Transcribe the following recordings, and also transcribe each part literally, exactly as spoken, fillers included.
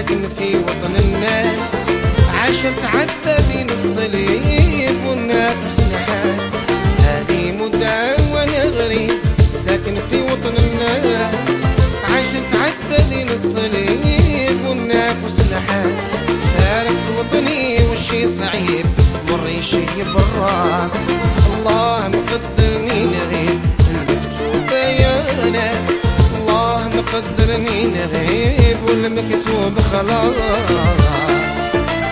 ساكن في وطن الناس، عاشرت عذبة بين الصليب والناقوس نحاس. هذه مدة وانا غريب ساكن في وطن الناس، عاشرت عذبة بين الصليب والناقوس نحاس. فارقت وطني والشي صعيب مر يشيب الراس، الله مقدرني نغيب المكتوب يا ناس، الله مقدرني نغيب والمكتوب خلاص.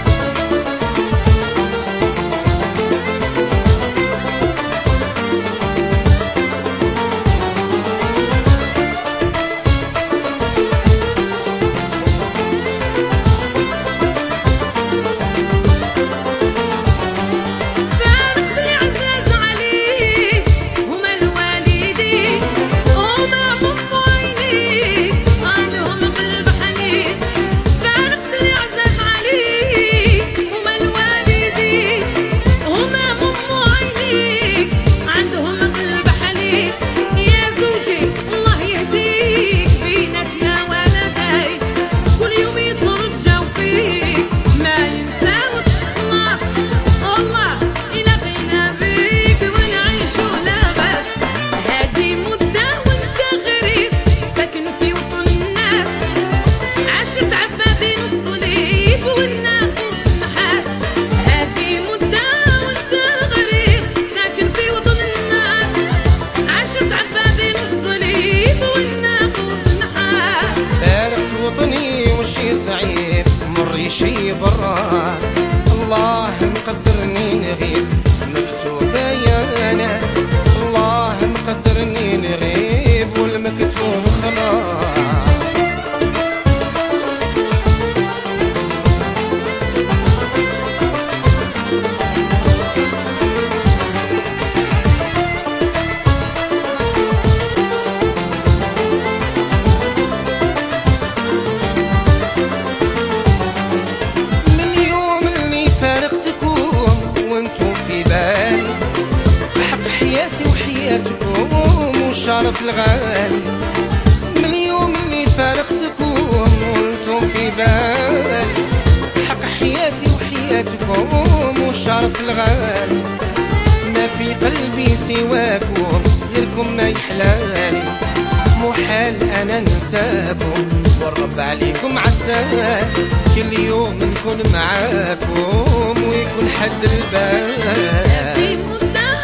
صعيب مر يشيب الراس، الله مقدرني نغيب مكتوبة يا ناس، الله مقدرني نغيب والمكتوب خلاص. وشرف الغالي من اليوم اللي فارقتكم وانتم في بالي، حق حياتي وحياتكم وشرف الغالي، ما في قلبي سواكم غيركم ما يحلالي، محال انا ننساكم والرب عليكم عساس، كل يوم نكون معاكم ويكون حد الباس.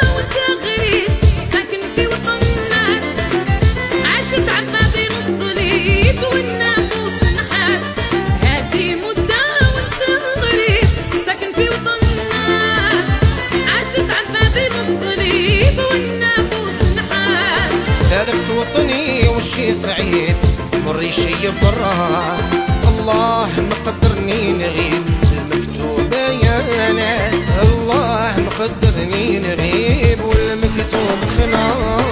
فارقت وطني والشي صعيب مر يشيب الراس، الله مقدرني نغيب المكتوبة يا ناس، الله مقدرني نغيب والمكتوب خلاص.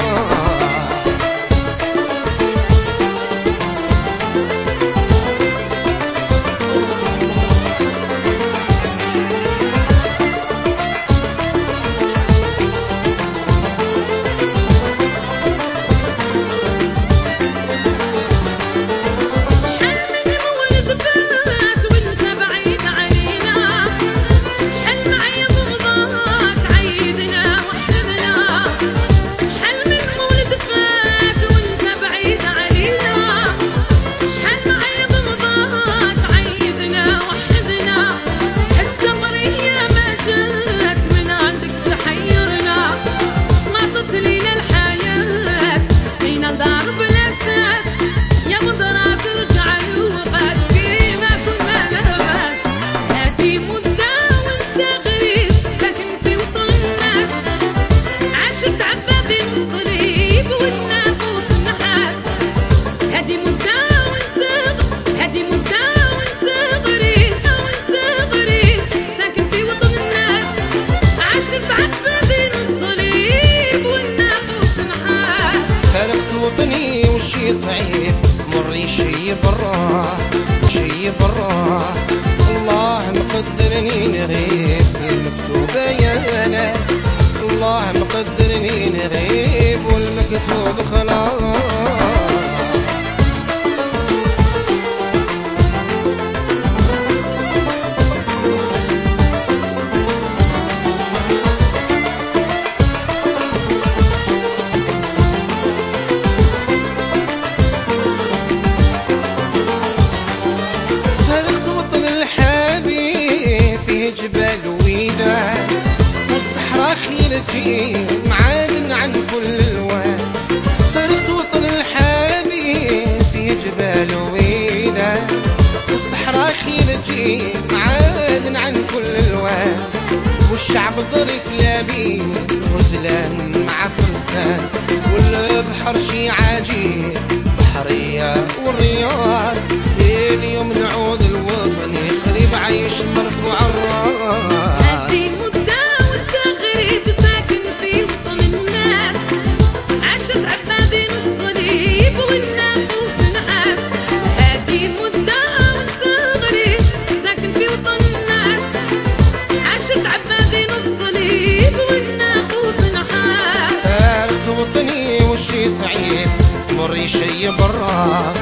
والشي صعيب مر يشيب الراس يشيب الراس، الله مقدرني نغيب المكتوبة يا ناس، الله مقدرني نغيب والمكتوب خلاص. تجي معادن عن كل الوان. طرت وطن الحبيب في جبال ويلة، والصحراء خير تجي معادن عن كل الوان. والشعب ظريف لبيب غزلان مع فرسان، والبحر شي عجيب بحرية والرياض. اليوم نعود الوطن يخرب عيش مرفوع الراس. هدي المدة والتغريب ساكن في وطن الناس، عاشت عبادين الصليب والناقوس نحاس. هدي المدة والتغريب ساكن في وطن الناس، عاشت عبادين الصليب والناقوس نحاس. سالت وطني وشي صعيب مر يشيب الراس.